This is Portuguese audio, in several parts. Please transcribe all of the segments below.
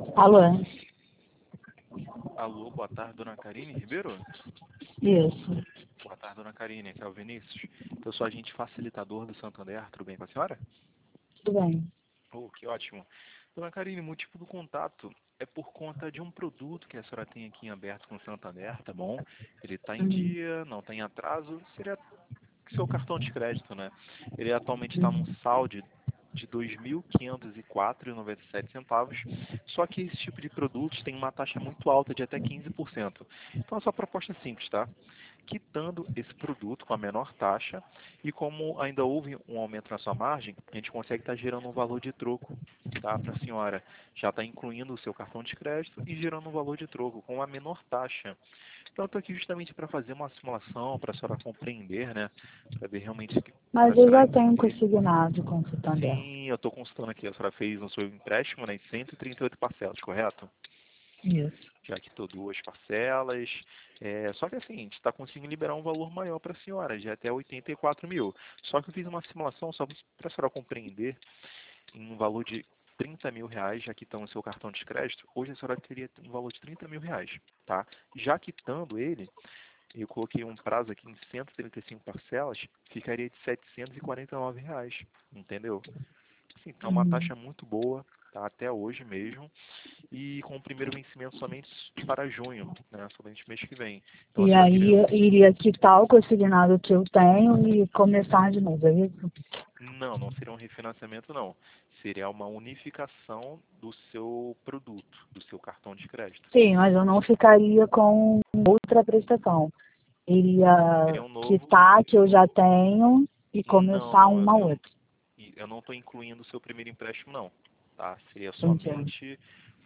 Alô? Alô, boa tarde, dona Karine Ribeiro? Isso. Boa tarde, dona Karine, aqui é o Vinícius. Eu sou agente facilitador do Santander, tudo bem com a senhora? Tudo bem. Oh, que ótimo. Dona Karine, o motivo do contato é por conta de um produto que a senhora tem aqui em aberto com o Santander, tá bom? Ele está em Uhum. dia, não tem atraso, seria seu cartão de crédito, né? Ele atualmente está num Uhum. saldo de R$ 2.504,97. Só que esse tipo de produtos tem uma taxa muito alta de até 15%. Então a sua proposta é simples, tá? Quitando esse produto com a menor taxa e como ainda houve um aumento na sua margem, a gente consegue estar gerando um valor de troco, tá? Para a senhora. Já está incluindo o seu cartão de crédito e gerando um valor de troco com a menor taxa. Então, eu estou aqui justamente para fazer uma simulação, para a senhora compreender, né? Para ver realmente, para Mas a eu senhora já tenho entender. consignado com o Santander. Sim, eu estou consultando aqui. A senhora fez no seu empréstimo, né, em 138 parcelas, correto? Isso. Já quitou duas parcelas. Só que assim, a gente está conseguindo liberar um valor maior para a senhora, de até 84 mil. Só que eu fiz uma simulação só para a senhora compreender, em um valor de R$ 30.000, já quitando o seu cartão de crédito, hoje a senhora teria um valor de R$ 30.000, tá? Já quitando ele, eu coloquei um prazo aqui em 135 parcelas, ficaria de R$ 749, entendeu? Assim, tá uma Uhum. taxa muito boa, tá? Até hoje mesmo, e com o primeiro vencimento somente para junho, né? Somente mês que vem. Então a E senhora aí teria... eu iria quitar o consignado que eu tenho e começar de novo, é isso? Não, não seria um refinanciamento, não. Seria uma unificação do seu produto, do seu cartão de crédito. Sim, mas eu não ficaria com outra prestação. Iria Seria um novo... quitar a que eu já tenho e Não, começar não, uma outra. eu não estou incluindo o seu primeiro empréstimo, não. Tá? Seria Entendi. somente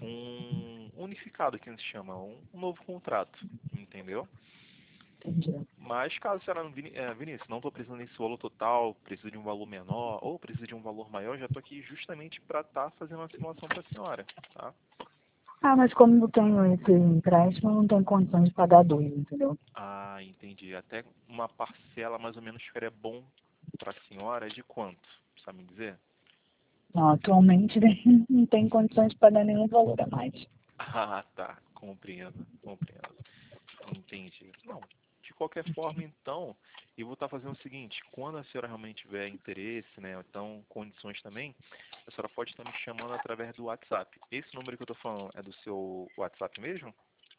um unificado, que a gente chama, um novo contrato, entendeu? Entendi. Mas caso a senhora, Vinícius, não estou precisando desse valor total, preciso de um valor menor, ou preciso de um valor maior, já estou aqui justamente para estar fazendo uma simulação para a senhora, tá? Ah, mas como eu tenho esse empréstimo, eu não tenho condições de pagar dois, entendeu? Ah, entendi. Até uma parcela mais ou menos ficaria bom para a senhora de quanto? Sabe me dizer? Não, atualmente não tem condições de pagar nenhum valor a mais. Ah, tá. Compreendo, compreendo. Entendi. Não, de qualquer forma, então, eu vou estar fazendo o seguinte, quando a senhora realmente tiver interesse, né, ou então condições também, a senhora pode estar me chamando através do WhatsApp. Esse número que eu estou falando é do seu WhatsApp mesmo?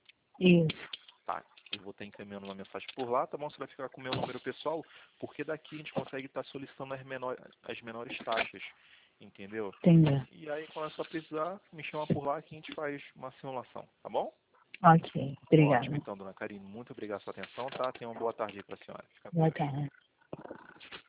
Isso, Tá. Eu vou estar encaminhando uma mensagem por lá, tá bom? Você vai ficar com o meu número pessoal, porque daqui a gente consegue estar solicitando as menores taxas, entendeu? entendi. E aí, quando a senhora precisar, me chama por lá que a gente faz uma simulação, tá bom? Ok, Ótimo, obrigada. então, dona Karine. Muito obrigado pela sua atenção, tá? Tenha uma boa tarde aí para a senhora. Fica com Boa Deus. tarde.